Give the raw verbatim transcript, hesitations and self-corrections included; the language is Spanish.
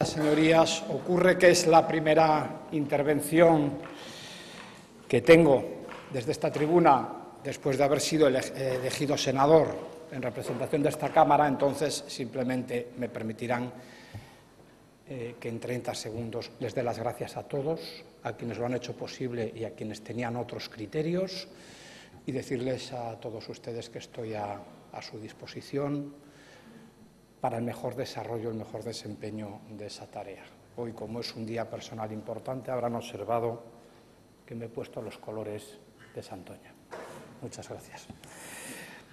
días, señorías. Ocurre que es la primera intervención que tengo desde esta tribuna después de haber sido elegido senador en representación de esta Cámara. Entonces, simplemente me permitirán eh, que en treinta segundos les dé las gracias a todos, a quienes lo han hecho posible y a quienes tenían otros criterios, y decirles a todos ustedes que estoy a, a su disposición para el mejor desarrollo, el mejor desempeño de esa tarea. Hoy, como es un día personal importante, habrán observado que me he puesto los colores de Santoña. Muchas gracias.